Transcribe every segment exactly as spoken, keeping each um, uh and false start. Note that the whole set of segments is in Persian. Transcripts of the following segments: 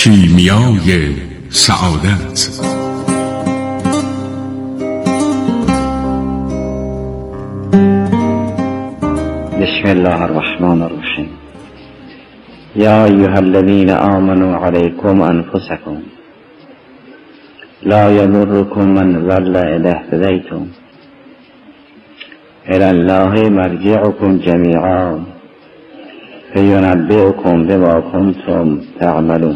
کیمیای سعادت. بسم الله الرحمن الرحیم. یا ایها الذین آمنوا علیکم انفسکم لا یضرکم من ضل اذا اهتدیتم الی الله مرجعکم جمیعا فینبئکم بما کنتم تعملون.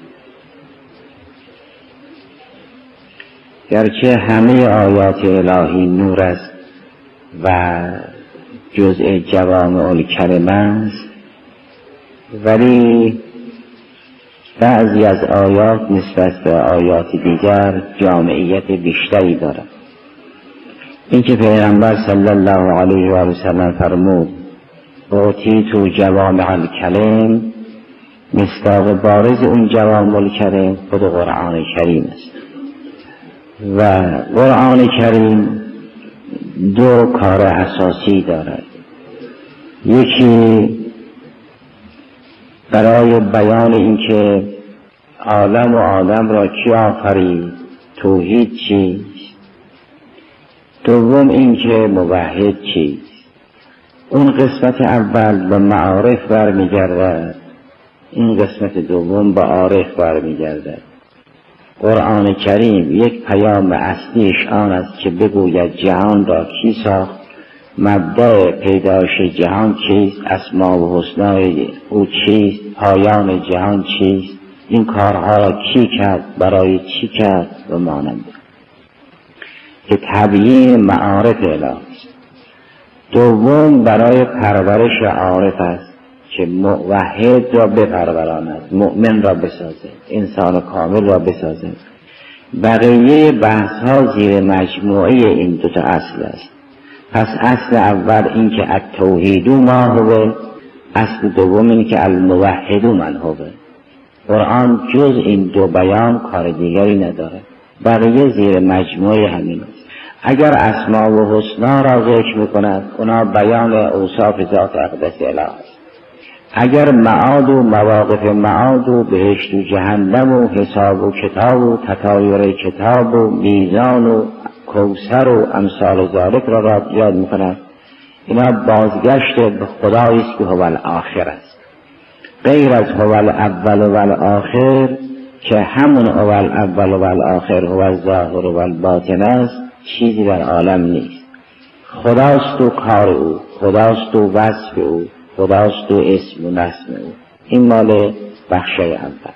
گرچه همه آیات الهی نور است و جزء جوامع الکلم است، ولی بعضی از آیات نسبت به آیات دیگر جامعیت بیشتری دارد. این که پیغمبر صلی الله علیه و سلم فرمود اعطیت جوامع الکلم، مصداق بارز اون جوامع الکلم خود قرآن کریم است. و قرآن کریم دو کار اساسی دارد. یکی برای بیان اینکه عالم و آدم را کی آفرید، توحید چیست. دوم اینکه موحد چیست. اون قسمت اول به معارف برمیگردد، این قسمت دوم به عارف برمیگردد. قرآن کریم یک پیام اصلیش آن است که بگوید جهان را کی ساخت، مبدأ پیدایش جهان چیست، اسما و حسنای او چیست، پایان جهان چیست، این کارها را کی کرد، برای چی کرد و مانند، که تبیین معارف الهی است. دوم برای پرورش عارف است که موحد را بپروراند، مؤمن را بسازد، انسان کامل را بسازد. بقیه بحث ها زیر مجموعه این دو تا اصل است. پس اصل اول این که التوحید ما هو، اصل دوم این که الموحد من هو. قرآن جز این دو بیان کار دیگری نداره، بقیه زیر مجموعه همین است. اگر اسما و حسنا را ذکر میکند، اونا بیان اوصاف ذات اقدس اله است. اگر معاد و مواقف معاد و بهشت و جهنم و حساب و کتاب و تطایر کتاب و میزان و کوثر و امثال ذالک را را یاد میکند، اینا بازگشت به خدایی است که هو الاخر است. غیر از هو الاول و الاخر که همون هو الاول و الاخر هو الظاهر و الباطن است، چیزی در عالم نیست. خداست و کار او، خداست و وصف او، خداست و اسم و نسم او. این مال بخش اول.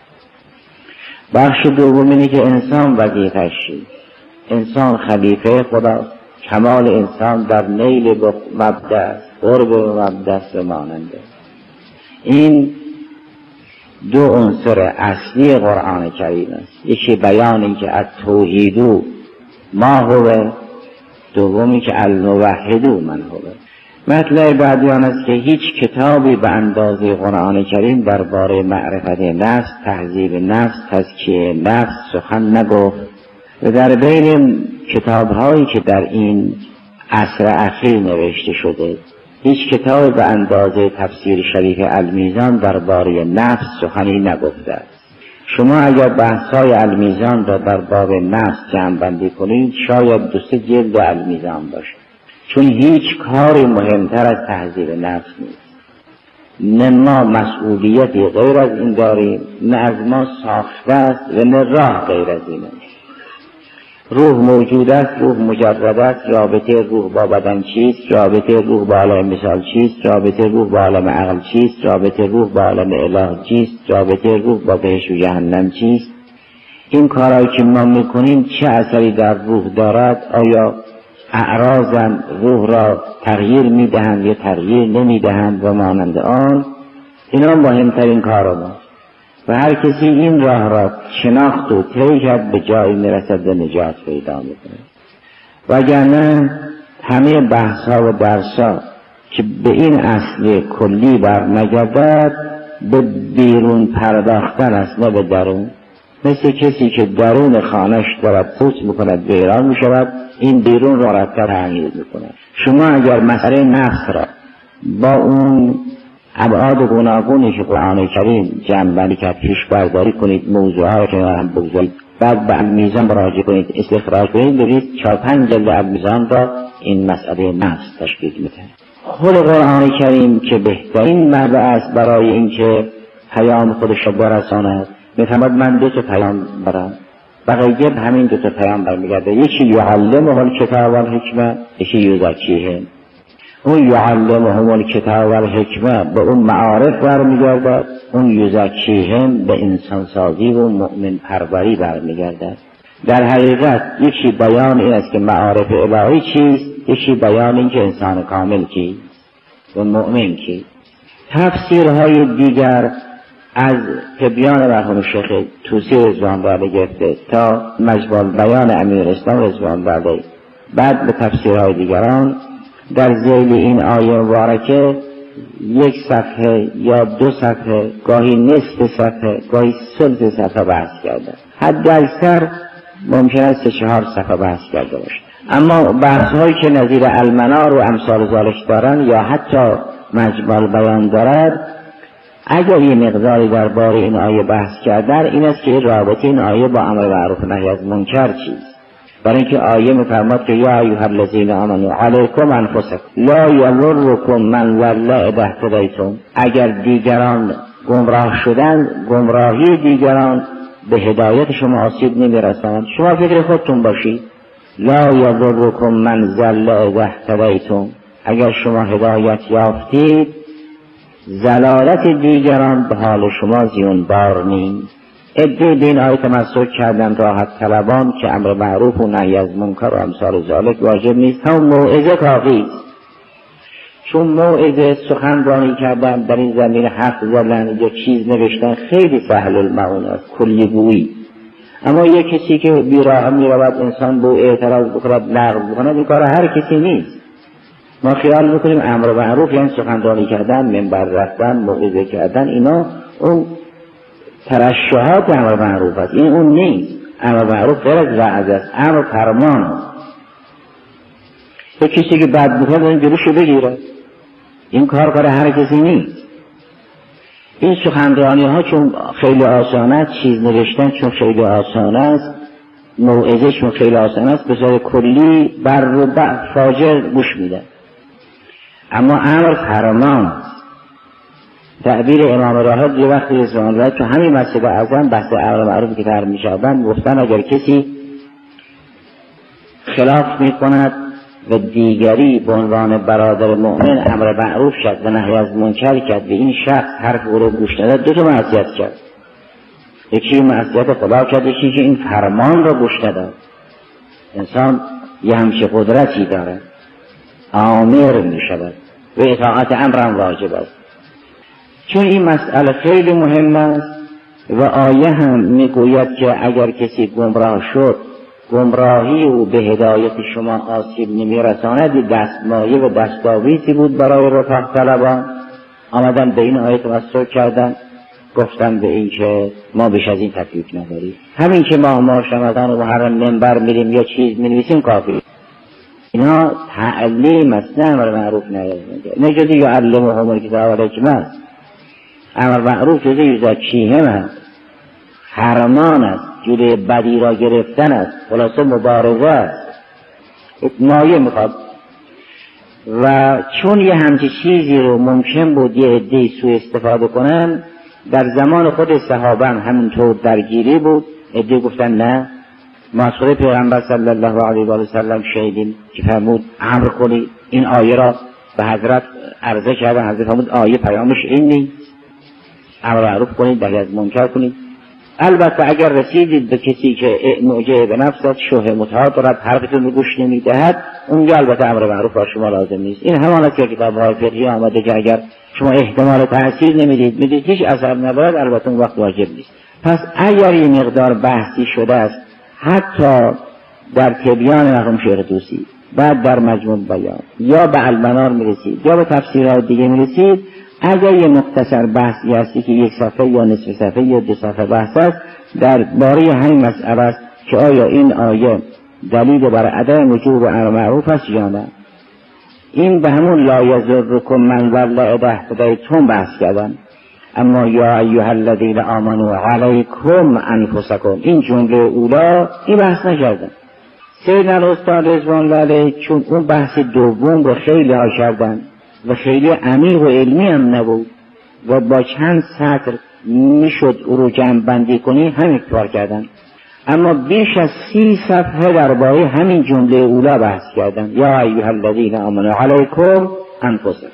بخش دوم اینه که انسان وظیفه‌اش چیست. انسان خلیفه خداست. کمال انسان در نیل به مبدأ است، قرب به مبدأ است و ماننده. این دو عنصر اصلی قرآن کریم است. یکی بیان این که التوحید ما هو، دومی که الموحد من هو. مطلب بعدی آن است که هیچ کتابی به اندازه قرآن کریم درباره معرفت نفس، تهذیب نفس، تزکیه نفس سخن نگفت. و در بین کتاب‌هایی که در این عصر اخیر نوشته شده، هیچ کتاب به اندازه تفسیر شریف المیزان درباره نفس سخنی نگفته است. شما اگر بحث‌های المیزان را در باب نفس جمع بندی کنید، شاید دو سه جلد المیزان باشه، چون هیچ کاری مهمتر از تهذیب نفس نیست. نه ما مسئولیتی غیر از این داریم، نه از ما ساخته است و نه راه غیر از این است. روح موجود است، روح مجرد است. رابطه روح با بدن چیست؟ رابطه روح با عالم مثال چیست؟ رابطه روح با عالم عقل چیست؟ رابطه روح با عالم اله چیست؟ رابطه روح با بهشت و جهنم چیست؟ این کارهایی که ما میکنیم چه اثری در روح دارد؟ آیا اعراضن روح را تغییر میدهند یا تغییر نمیدهند و مانند آن؟ اینا مهمترین کار ما. و هر کسی این راه را شناخت و طی کرد به جایی میرسد و نجات پیدا میکنه. وگرنه همه بحث ها و درس ها که به این اصل کلی بر نگردد، به بیرون پرداختن است نه به درون. مثل کسی که درون خانهش دارد پوست میکند ویران میشود، این بیرون را رفتر تغییر میکند. شما اگر مسئله نفس را با اون ابعاد گوناگونی که قرآن کریم جمع‌بندی کرد پیش برداری کنید، موضوعها رو کنار هم بگذارید، بعد به میزان مراجعه کنید، استخراج کنید، ببینید چهار پنج جلد از میزان را این مسئله نفس تشکیل میده. خود قرآن کریم که بهترین منبع است برای اینکه پیام خودش را برساند، میفرماید من دو تا پیام برم، بقیه همین دو تا پیام برمیگرده، یکی یعلمهم الکتاب والحکمه، یکی یزکیهم. اون یعلمهم الکتاب والحکمه به اون معارف برمیگرده، اون یزکیهم به انسان سازی و مؤمن پروری برمیگرده. در حقیقت یکی بیان این است که معارف الهی چیست، یکی بیان این که انسان کامل کیست و مؤمن کیست. تفسیرهای دیگر از تبیان مرحوم شیخ طوسی رضوان الله گرفته تا مجموع بیان امیر اسلام رضوان الله، بعد به تفسیرهای دیگران در ذیل این آیه مبارکه یک صفحه یا دو صفحه، گاهی نصف صفحه، گاهی ثلث صفحه بحث کرده. حد اکثر ممکن است سه چهار صفحه بحث کرده باشه. اما بحث هایی که نظیر المنار و امثال ذالک دارن یا حتی مجموع بیان دارد، اگر یه مقداری درباره این آیه بحث کردن، این است که رابطه این آیه با امر معروف و نهی از منکر چیست. برای اینکه آیه می‌فرماید که یا ایها الذین آمنوا علیکم انفسکم لا یضرکم من ضل اذا اهتدیتم. اگر دیگران گمراه شدند، گمراهی دیگران به هدایت شما آسیب نمی‌رساند، شما فکر خودتون باشید. لا یضرکم من ضل اذا اهتدیتم، اگر شما هدایت یافتید، ضلالت دیگران به حال شما زیانبار نیست. عده به این آیه تمسک کردن راحت طلبان که امر معروف و نهی از منکر و امثال ذالک واجب نیست، هم موعظه کافی است. چون موعظه سخنرانی کردن در این زمین حرف زدن یا چیز نوشتن خیلی سهل المعون است، کلی گویی. اما یک کسی که بیراه میرود انسان به اعتراض بکند، نقد بکند، این کار هر کسی نیست. ما خیال میکنیم امر معروف یعنی سخنرانی کردن، منبر رفتن، موعظه کردن، اینا اون ترشحات امر معروف است. این اون نیست. امر معروف غیر از وعظ است، امر فرمان است. یک کسی که بد بکنه این جلوشو بگیره، این کار کار هر کسی نیست. این سخنرانی ها چون خیلی آسان است، چیز نوشتن چون خیلی آسان است، موعظه چون خیلی آسان است، به صورت کلی بر و بر فاجر گوش میده. اما امر فرمان است. تعبیر امام راهب یه وقتی رضوان الله تو همین مسجد اعظم بحث امر معروف که تر میشدن گفتن اگر کسی خلاف میکند و دیگری به عنوان برادر مؤمن امر معروف شد و نهی از منکر کرد و این شخص حرف او رو گوش نداد، دو تا معصیت کرد. یکی معصیت خدا کرد، یکی که این فرمان رو گوش نداد. انسان یه همچه قدرتی داره، آمر میشود و اطاعت امرم واجب است. چون این مسئله خیلی مهم است و آیه هم میگوید که اگر کسی گمراه شد، گمراهی او به هدایت شما آسیب نمیرساند، دستمایه و دستاویزی بود برای رفاه طلبان. آمدن به این آیه تمسک کردن، گفتن به این که ما بیش از این تکلیف نداریم، همین که ما ما رمضان و محرم منبر میریم یا چیز مینویسیم کافی. اینا تعلیم است، نه امر معروف نه جزی یعلمهم الکتاب والحکمه. امر معروف جزی یزکیهم است، فرمان است، جلوی بدی را گرفتن است، خلاصه مبارزه است، مایه میخواد. و چون یه همچی چیزی رو ممکن بود یه عده‌ای سوء استفاده کنن، در زمان خود صحابه هم همینطور درگیری بود. عده‌ای گفتن نه، ما از خود پیغمبر صلی الله علیه و سلم شهیدیم که فرمود امر کنید. این آیه را به حضرت عرضه کردن، حضرت فرمود آیه پیامش این نیست، امر معروف کنید، نهی از منکر کنید. البته اگر رسیدید به کسی که معجب به نفس است، شبهه متعاد دارد، حرفتون رو گوش نمیدهد، اونجا البته امر معروف را شما لازم نیست. این همان است که کتاب‌های فقهی آمده که اگر شما احتمال تأثیر نمیدید، میدید هیچ اثر ندارد، البته اون وقت واجب نیست. پس اگر این مقدار بحثی شده است، حتی در تبیان مرحوم شیخ طوسی، بعد در مجموع بیان، یا به المنار میرسید یا به تفسیرهای دیگه میرسید، اگر یه مختصر بحثی هستی که یک صفحه یا نصف صفحه یا دو صفحه بحث است در باره همین مسئله است که آیا این آیه دلیل بر عدم وجوب امر معروف است یا نه. این به همون لا یضرکم من ضل اذا اهتدیتم بحث کردن. اما یا ایها الذین آمنوا علیکم انفسکم، این جمله اولا این بحث نکردن. سیدنا استاد رضوان الله علیه چون اون بحث دوم رو خیلی ها کردن و خیلی عمیق و علمی هم نبود و با چند سطر میشد او رو جمع بندی کنی همین کار کردن. اما بیش از سی صفحه درباره همین جمله اولا بحث کردن، یا ایها الذین آمنوا علیکم انفسکم.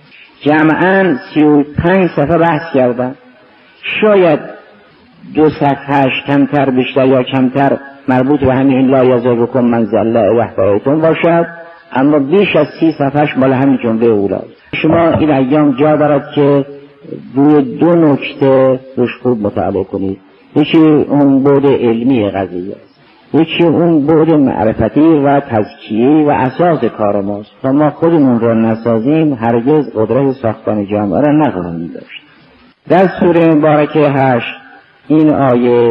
جمعاً سی و پنج صفحه بحث کردن. شاید دو صفحهش کمتر بیشتر یا کمتر مربوط به همین لا یضرکم من ضل اذا اهتدیتم باشد، اما بیش از سی صفحهش مال همین جمله اولاست. شما این ایام جا دارد که روی دو نکته روش خوب مطالعه کنید. یکی اون بعد علمی قضیه است، یکی اون بعد معرفتی و تزکیه و اساس کار ماست. تا ما خودمون را نسازیم هرگز قدرت ساختن جامعه را نخواهیم داشت. در سوره مبارکه هشت این آیه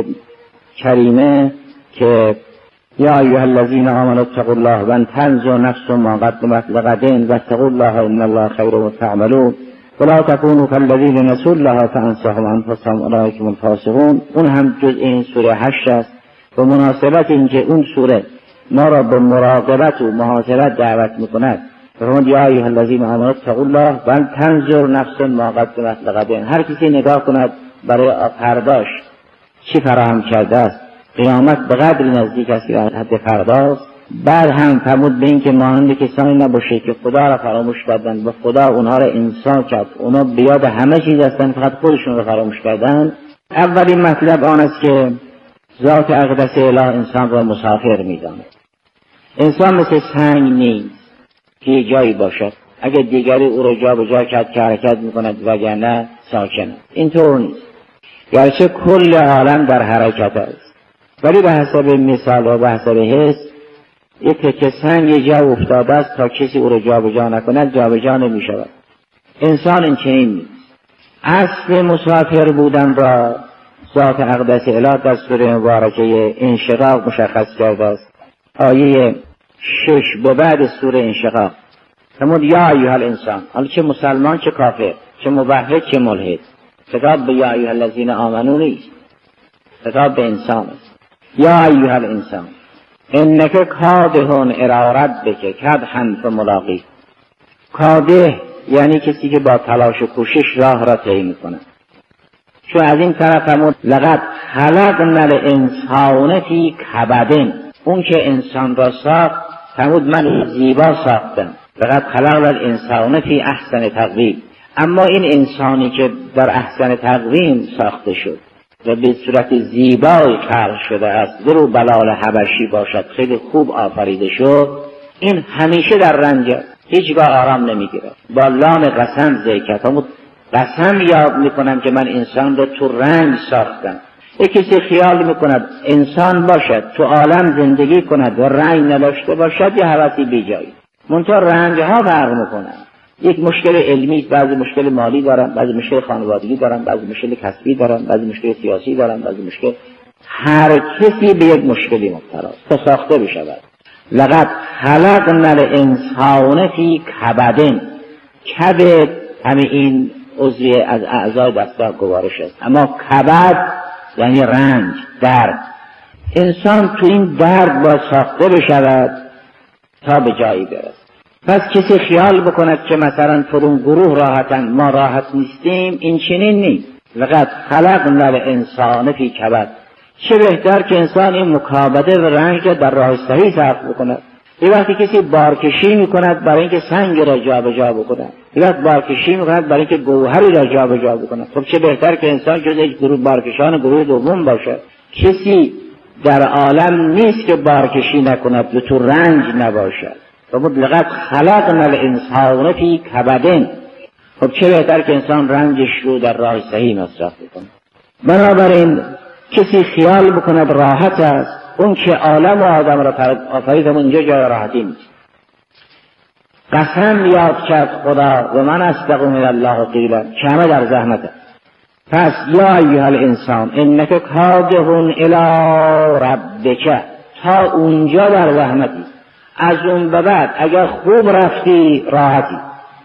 کریمه که یا ایها الذین آمنوا اتقوا الله ولتنظر نفس ما قدمت لغد واتقوا الله ان الله خیر ما تعملون ولا تكونوا كالذین نسوا الله فانساهم انفسهم اولئک هم الفاسقون. اون هم جزء این سوره هشت است. به مناسبت اینکه اون سوره ما را به مراقبت و محاسبت دعوت میکند، فرمود یا ایها الذین آمنوا اتقوا الله ولتنظر نفس ما قدمت لغد. هر کسی نگاه کند برای فرداش چی فراهم کرده است. قیامت به قدر نزدیک است که حد فرداست. بعد هم فرمود به این که مانند کسانی نباشه که خدا را فراموش کردن و خدا اونها را انسان کرد، اونها بیاد همه چیز هستن فقط خودشون را فراموش کردن. اولین مطلب آن است که ذات اقدس اله انسان را مسافر می‌داند. انسان مثل سنگ نیست که یه جایی باشد، اگر دیگری او را جا به جا کرد که حرکت می‌کند وگرنه ساکن است. اینطور نیست، گرچه کل عالم در حرکت است، ولی به حسب مثال و به حسب حس یک تکه سنگ یه جا افتاده است، تا کسی او را جا به جا نکند جا به جا نمی‌شود. انسان این چنین نیست. اصل مسافر بودن را ذات اقدس اله در سوره مبارکه انشقاق مشخص کرده است. آیه شش به بعد سوره انشقاق فرمود یا ایها الانسان، حالا چه مسلمان چه کافر، چه موحد چه ملحد، خطاب به یا ایها الذین آمنو نیست، خطاب به انسان است. یا ایها الانسان انک کادحون الی ربک کدحا فملاقیه. کادح یعنی کسی که با تلاش و کوشش راه را طی می‌کند. چون از این طرف فرمود لقد خلقنا الانسان فی کبد، اون که انسان را ساخت فرمود من زیبا ساختم. لقد خلقنا الانسان فی احسن تقویم. اما این انسانی که در احسن تقویم ساخته شد و به صورت زیبایی خلق شده است، درو بلال حبشی باشد، خیلی خوب آفریده شد، این همیشه در رنج است، هیچگاه آرام نمیگیره. با لام قسم ذکر فرمود قسم یاد میکنم که من انسان را تو رنج ساختم. یک کسی خیال میکند انسان باشد تو عالم زندگی کند و رنج نداشته باشد یا هوسی بیجایی. منتها رنج ها فرق میکنن. یک مشکل علمی، بعضی مشکل مالی دارن، بعضی مشکل خانوادگی دارن، بعضی مشکل کسبی دارن، بعضی مشکل سیاسی دارن، بعضی مشکل، هر کسی به یک مشکلی مبتلا است تا ساخته بشود. لقد خلقنا الانسان فی کبد. کبد همین این عضوی از اعضای دستگاه گوارش است، اما کبد یعنی رنج، درد. انسان تو این درد باید ساخته بشود تا به جایی برسد. پس کسی خیال بکند که مثلا فرون گروه راحتن ما راحت نیستیم، این چنین نیست. لقد خلقنا الانسان فی کبد. چه بهتر که انسان این مکابده و رنج را در راه صحیح صرف بکند. یه وقتی کسی بارکشی میکند برای اینکه سنگ را جا به جا بکند، یه وقت بارکشی میکند برای اینکه گوهری را جا به جا بکند. خب چه بهتر که انسان جز یک گروه بارکشان گروه دوم باشد. کسی در عالم نیست که بارکشی نکند و تو رنج نباشد. فرمود لقد خلقنا الانسان فی کبد. خب چه بهتر که انسان رنجش رو در راه صحیح مصرف بکنه. بنابراین کسی خیال بکند راحت است، اون که عالم و آدم را آفرید همون اینجا جای راحتی نیست. قسم یاد کرد خدا و من اصدق من الله قیلا، که همه در زحمت است. پس یا ایها الانسان انک کادح الی ربک، تا اونجا در زحمتی. از اون به بعد اگر خوب رفتی راحتی،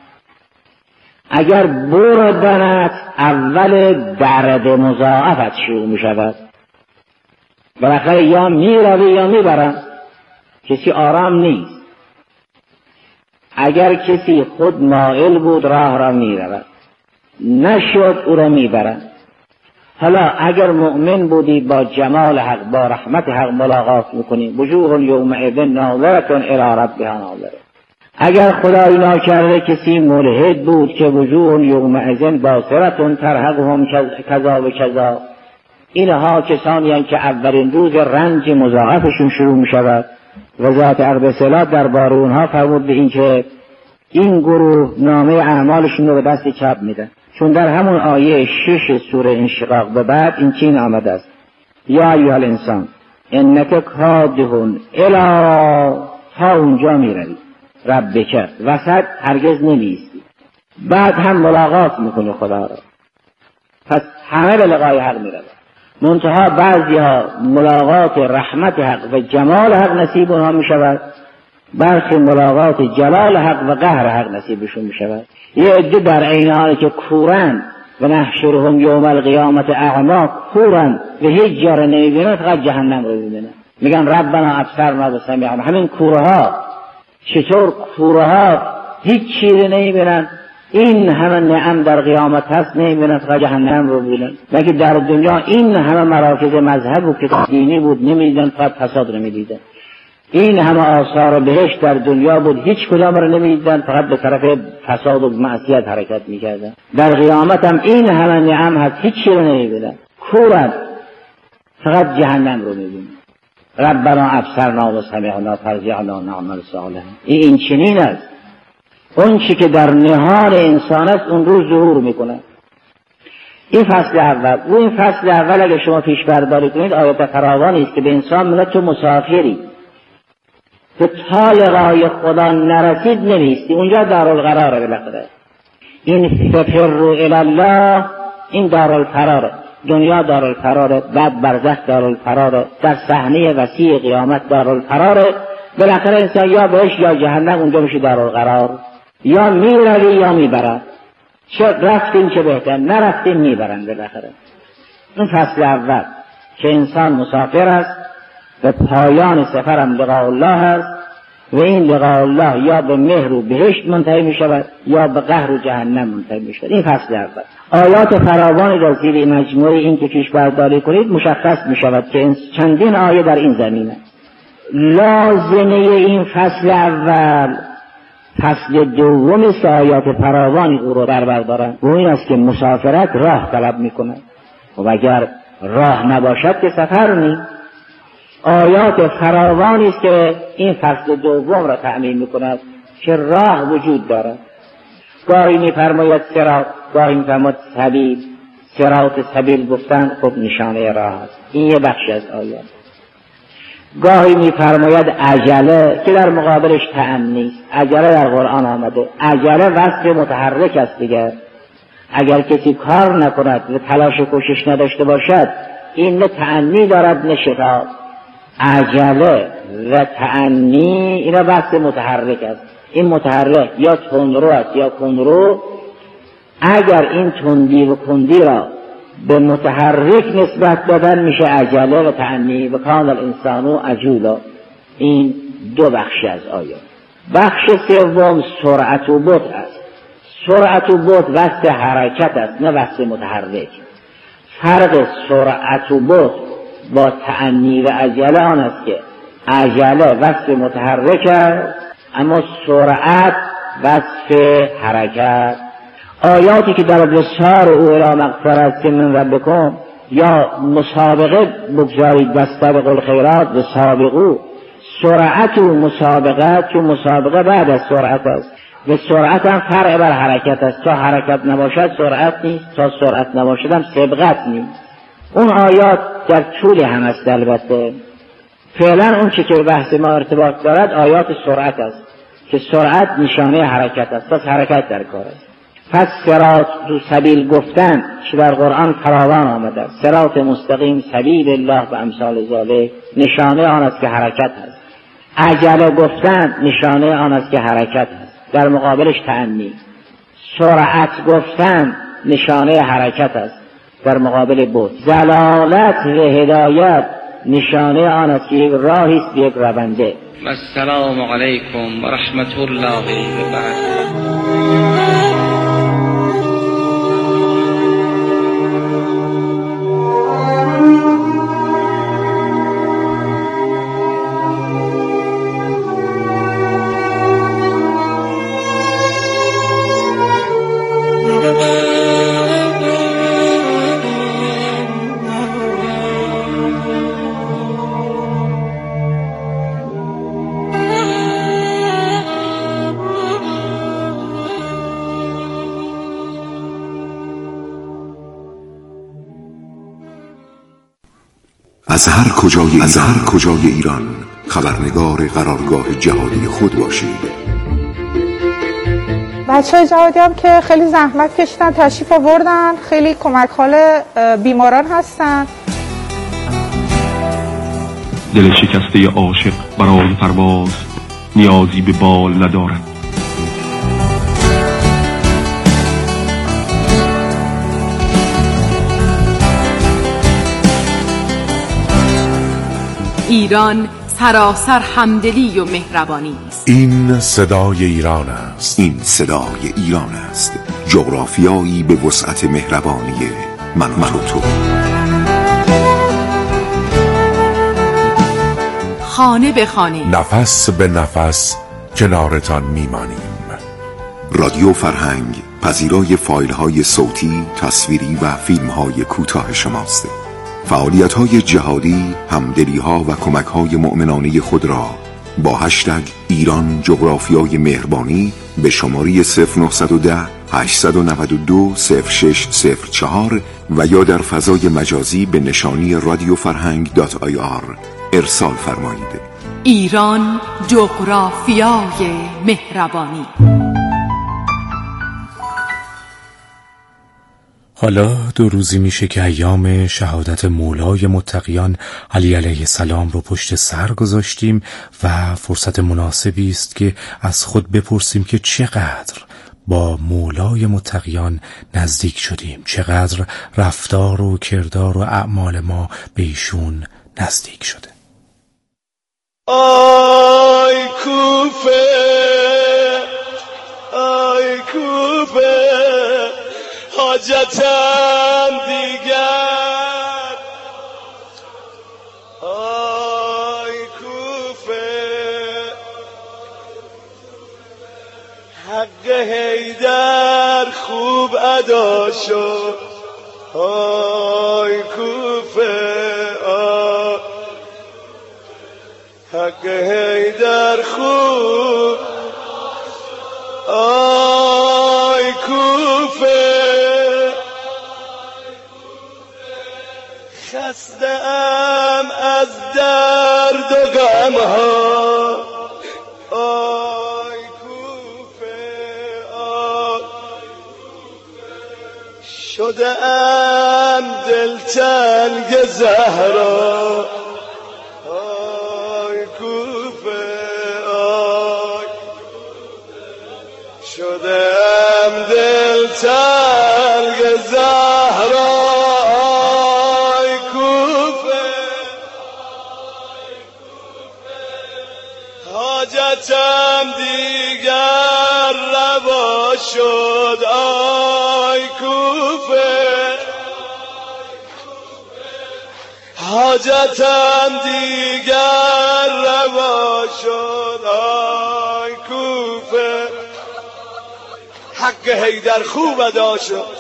اگر بردنت اول درد مضاعفت شروع می شود. بالاخره یا می روی یا می برن، کسی آرام نیست. اگر کسی خود مائل بود راه را می رود، نشد او را می برن. حالا اگر مؤمن بودی با جمال حق با رحمت حق ملاقات میکنی، وجوه یومئذ ناظرة الی ربها ناظرة. اگر خدای ناکرده کسی ملحد بود که وجوه یومئذ باصرة ترهقهم کذا و کذا، اینها کسانی هستند که اولین روز رنج مضاعفشون شروع می شود. وزارت عرب اصلاح درباره اونها فرمود به این که این گروه نامه اعمالشون رو به دست چپ میدن، چون در همون آیه شش سوره انشقاق به بعد این چین آمده است: یا ایها الانسان انک کادحون الی، تا اونجا میروی ربک، وسط هرگز نمیستی، بعد هم ملاقات میکنی خدا را، پس همه به لقای حق میروند. منتها بعضی ها ملاقات رحمت حق و جمال حق نصیب اونها میشود، برخی ملاقات جلال حق و قهر حق نصیبشون میشود. یه عده در عین حالی که کورن و نحشرهم یوم القیامت اعما، کورن و هیچ جا را نمیبینن، فقط جهنم رو میبینن، میگن ربنا ابصرنا و سمعنا. همین کوره ها، چطور کوره ها هیچ چیزی نمیبینن، این همه نعم در قیامت هست نمیبینن، فقط جهنم رو میبینن. مگه در دنیا این همه مراکز مذهب و کتاب دینی بود نمیدیدن، فقط فساد رو میدیدن. این همه آثار بهشت در دنیا بود، هیچ کدام رو نمیدیدن، فقط به طرف فساد و معصیت حرکت میکردن. در قیامت هم این همه نعم هست، هیچ چیز رو نمیبینن، کورن، فقط جهنم رو میبینن. ربنا ابصرنا و سمعنا فارجعنا نعمل صالحا. این چنین است. اون چی که در نهان انسان است اون روز ظهور میکنه. این فصل اول. و این فصل اول اگه شما پیش برداری کنید آیات فراوانی است که به انسان میگه تو مسافری، تو تا لقای خدا نرسید نمیستی، اونجا دارالقراره. بالاخره این ففروا الی الله، این دارالقراره. دنیا دارالقراره، بعد برزخ دارالقراره، در صحنه وسیع قیامت دارالقراره. بالاخره انسان یا بهش یا جهنم، اونجا میشه دارالقرار. یا میروی یا میبرد، چه رفتین چه بهتر، نرفتین میبرن بالاخره. این فصل اول که انسان مسافر است و پایان سفرم لقاء الله است و این لقاء الله یا به مهر و بهشت منتهی می شود یا به قهر و جهنم منتهی می شود. این فصل اول. آیات فراوانی در زیر مجموعه این که پیش برداری کنید مشخص می شود که چندین آیه در این زمینه. لازمه این فصل اول فصل دوم است، آیات فراوانی او رو در بردارن و این است که مسافرت راه طلب می کند و اگر راه نباشد که سفر نیست. آیات فراوانی است که این فصل دوم را تأمین می کند که راه وجود دارد. گاهی می فرماید صراط، گاهی می فرماید سبیل. صراط سبیل گفتن خب نشانه راه است، این یه بخش از آیات. گاهی می فرماید عجله که در مقابلش تأنی است. عجله در قرآن آمده. عجله وصف متحرک است دیگر. اگر کسی کار نکند و تلاش و کوشش نداشته باشد این نه تأنی دارد نه شتاب. عجله و تأنی اینا وصف متحرک است. این متحرک یا تندرو است یا کندرو. اگر این تندی و کندی را به متحرک نسبت دادن میشه عجله و تأنی و کان الانسان عجولا. این دو بخش از آیات. بخش سوم سرعت و بطء است. سرعت و بطء وصف حرکت است نه وصف متحرک. فرق سرعت و بطء با تأنی و عجله آن است که عجله وصف متحرک است اما سرعت وصف حرکت. آیاتی که در بسار او الی مغفرت من ربکم یا مسابقه بگذارید واستبقوا الخیرات و سابقوا، سرعت و مسابقه که مسابقه بعد از سرعت است و سرعت هم فرع بر حرکت است. تا حرکت نباشد سرعت نیست، تا سرعت نباشد هم سبقت نیست. اون آیات در طول هم است. البته فعلا اون چی که بحث ما ارتباط دارد آیات سرعت است که سرعت نشانه حرکت است، پس حرکت در کار است. پس صراط و سبیل گفتن که در قرآن فراوان آمده است. صراط مستقیم، سبیل الله و امثال ذالک نشانه آن است که حرکت است. عجله گفتن نشانه آن است که حرکت است، در مقابلش تأنی. سرعت گفتن نشانه حرکت است، در مقابل بود. ضلالت و هدایت نشانه آن است که یک راهی است، یک رونده. السلام علیکم و رحمت الله و برکاته. از هر کجای از هر کجای ایران خبرنگار قرارگاه جهادی خود باشید. بچه‌های جهادی هم که خیلی زحمت کشیدن، تشریف آوردن، خیلی کمک حال بیماران هستن. دل شکسته عاشق برای پرواز نیازی به بال ندارد. ایران سراسر همدلی و مهربانی است. این صدای ایران است. این صدای ایران است. جغرافیایی به وسعت مهربانی من و تو. خانه به خانه، نفس به نفس کنارتان میمانیم. رادیو فرهنگ پذیرای فایل های صوتی، تصویری و فیلم های کوتاه شماست. فعالیت های جهادی، همدلی ها و کمک های مؤمنانه خود را با هشتگ ایران جغرافیای مهربانی به شماره صفر نه یک صفر هشت نه دو صفر شش صفر چهار و یا در فضای مجازی به نشانی رادیو فرهنگ دات آی آر ارسال فرمایید. ایران جغرافیای مهربانی. حالا دو روزی میشه که ایام شهادت مولای متقیان علی علیه السلام رو پشت سر گذاشتیم و فرصت مناسبی است که از خود بپرسیم که چقدر با مولای متقیان نزدیک شدیم، چقدر رفتار و کردار و اعمال ما به ایشون نزدیک شده. آی کوفه، آی کوفه، حاجتم دیگر. آی کوفه، حق حیدر خوب ادا شد. آی کوفه، آی حق حیدر خوب. آی کوفه، خسته ام از درد و غم ها. آی کوفه، آی شده ام دلتنگ زهرا. آی کوفه، آی شده ام دلتنگ زهرا. حاجتم دیگر روا شد. آی کوفه، حاجتم دیگر روا شد. آی کوفه، حق حیدر خوب ادا شد،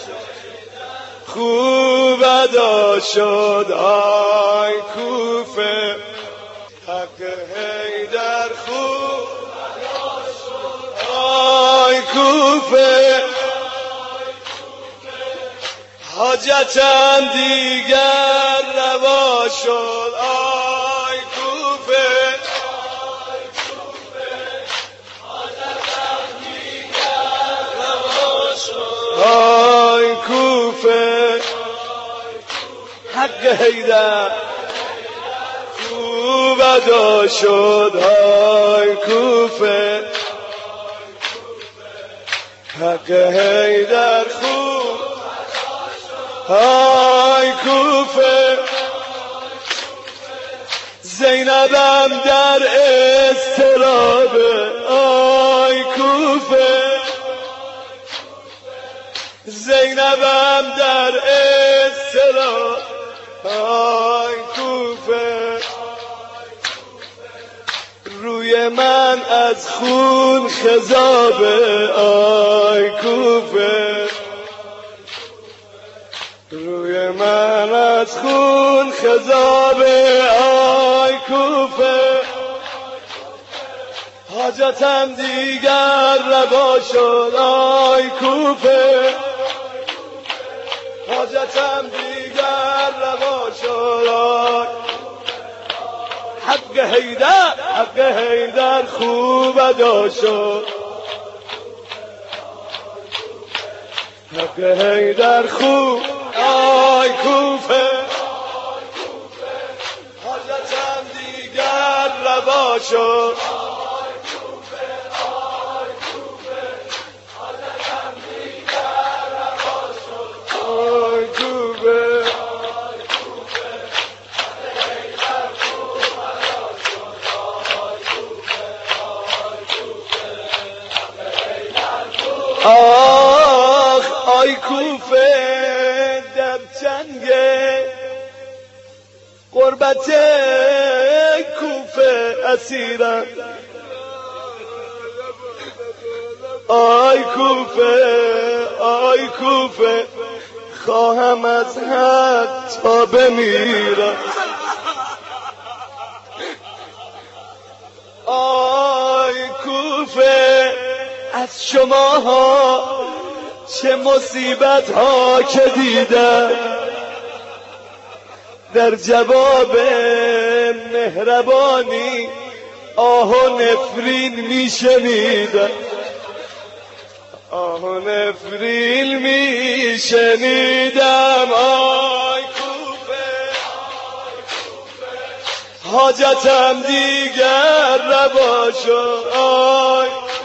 خوب ادا شد. آی کوفه، حق حیدر خوب ادا شد. آی کوفه، حاجتم دیگر روا شد. آی کوفه، حاجتم دیگر روا شد. آی کوفه، حق حیدر خوب خوب ادا شد های کوفه حق حیدر خوب های کوفه زینبم در استرابه آی کوفه زینبم در استرابه آی کوفه روی من از خون خضابه آی کوفه روی من از خون خضابه آی کوفه حاجتم دیگر روا شد آی کوفه حاجتم دیگر روا شد آی حق حیدر حق حیدر خوب ادا شد حق حیدر خوب آی کوفه حاجتم دیگر روا شد آی کوفه آخ آی کوفه در جنگ قربت کوفه اسیرم آی کوفه آی کوفه خواهم از حد تا بمیرم آی کوفه از شماها چه مصیبت ها که دیدم در جواب مهربانی آه و نفرین میشنیدم آه و نفرین میشنیدم آی کوفه حاجتم دیگر روا شد آی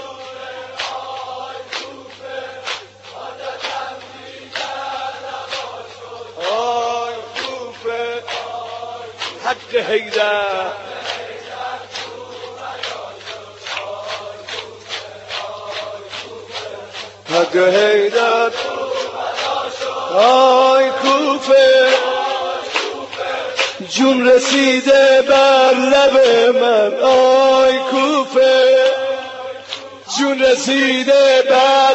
حق حیدر حق حیدر آی کوفه جون رسیده بر لب من آی کوفه جون رسیده بر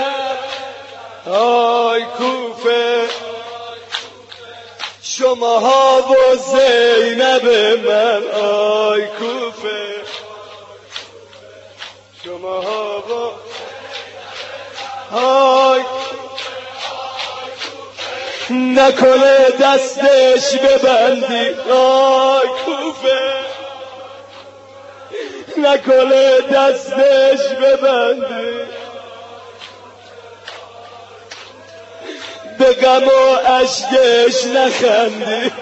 آی کوفه شماها و زینب من آی کوفه شماها و آی نکنه دستش ببندی آی کوفه نکنه دستش ببندی به غم و اشکش نخندی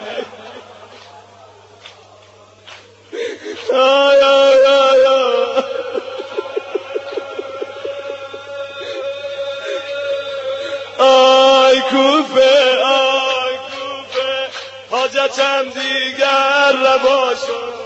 آی آی آی آی آی کوفه آی کوفه حاجتم دیگر روا شد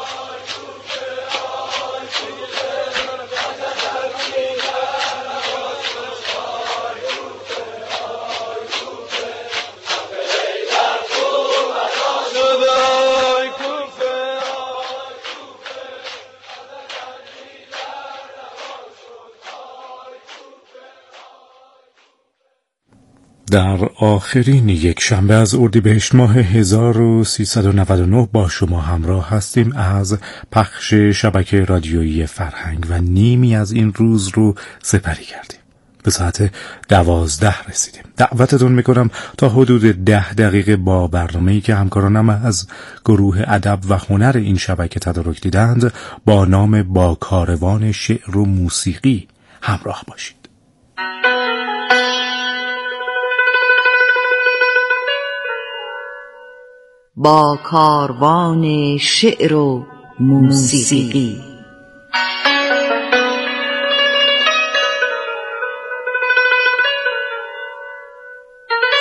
در آخرین یک شنبه از اردیبهشت ماه هزار و سیصد و نود و نه با شما همراه هستیم از پخش شبکه رادیویی فرهنگ و نیمی از این روز رو سپری کردیم. به ساعت دوازده رسیدیم. دعوتتون میکنم تا حدود ده دقیقه با برنامه‌ای که همکارانم از گروه ادب و هنر این شبکه تدارک دیدند با نام با کاروان شعر و موسیقی همراه باشید. با کاروان شعر و موسیقی